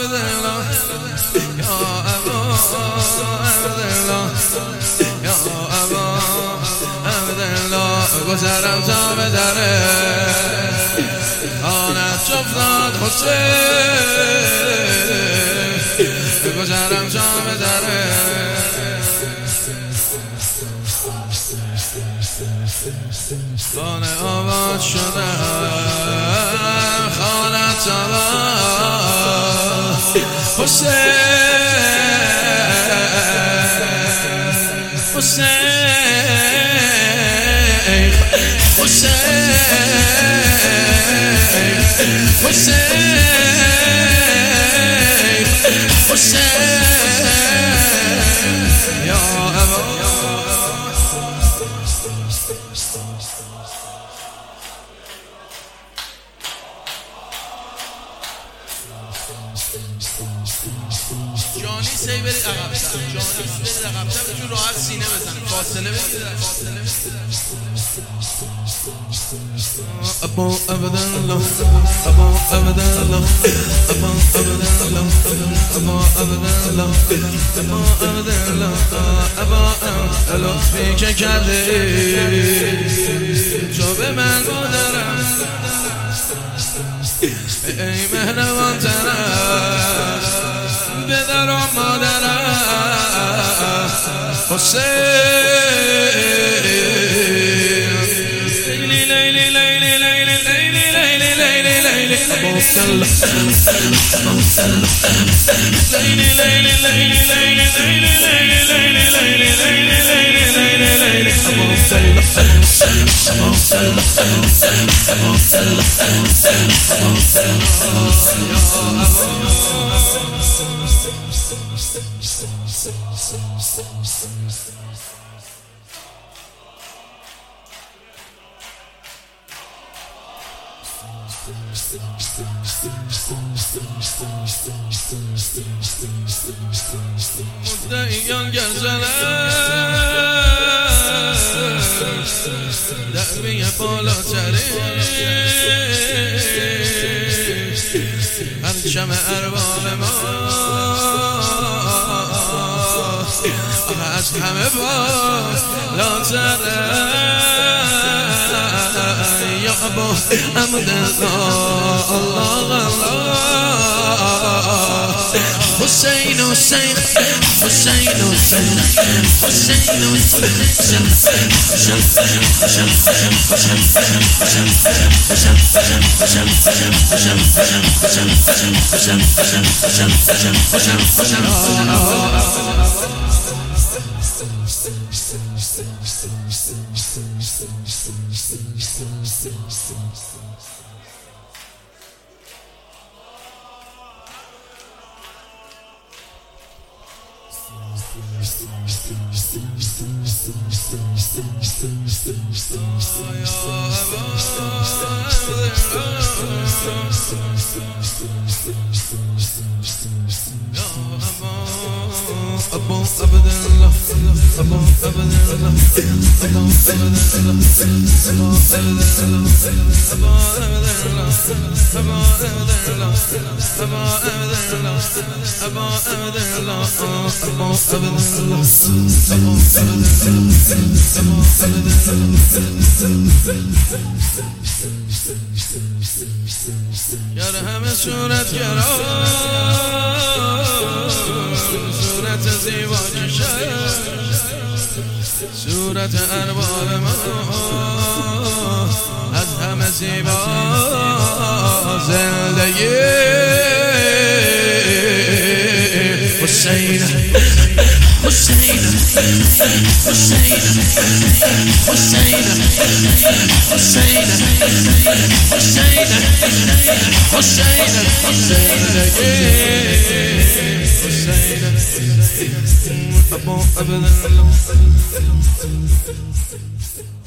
عبدالله یا ابا عبدالله یا ابا عبدالله گذرم تا به دره آنت جفتاد حسین گذرم تا به دره خانه آباد شده خانه آباد حسین حسین حسین حسین حسین یا ابا جانی سی برید عقب‌تر جانی برید عقب‌تر بهتون راحت سینه بزنه فاصله بگیرید ابا عبدالله ابا عبدالله ابا عبدالله ابا عبدالله ابا عبدالله ابا لطفی که کرده تو به من مادرم ای مهربان ترم بدرم مادرم حسین لیلی لیلی لیلی لیلی لیلی لیلی لیلی لیلی ابو عبدالله لیلی لیلی لیلی لیلی لیلی لیلی لیلی لیلی لیلی لیلی لیلی ابو عبدالله ابو مدعیان گرزنه دعوی بالاتره پرچم ارباب ما از همه بالاتره یا ابا عبدالله الله الله حسین حسین حسین حسین حسین ابو عبدالله ابو عبدالله ابو یار همه صورت گرا صورت زیبا کشد صورت ارباب ما از همه زیبا زندگی حسین حسین حسین حسین حسین حسین حسین حسین ابو عبدالله